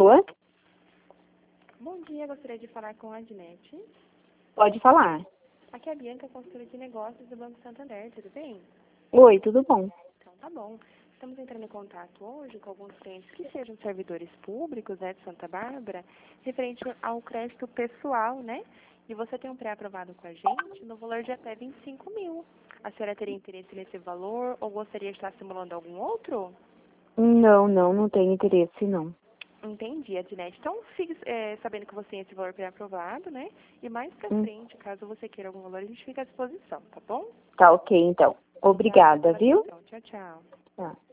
Alô? Bom dia, gostaria de falar com a Adnete. Pode falar. Aqui é a Bianca, consultora de negócios do Banco Santander, tudo bem? Oi, tudo bom? Então tá bom. Estamos entrando em contato hoje com alguns clientes que sejam servidores públicos, né, de Santa Bárbara, referente ao crédito pessoal, né? E você tem um pré-aprovado com a gente no valor de até 25 mil. A senhora teria interesse nesse valor ou gostaria de estar simulando algum outro? Não tenho interesse, não. Entendi, Adnete. Então, fique sabendo que você tem esse valor pré-aprovado, né? E mais pra frente, caso você queira algum valor, a gente fica à disposição, tá bom? Tá ok, então. Obrigada, Pela viu? atenção. Tchau, tchau. Tá.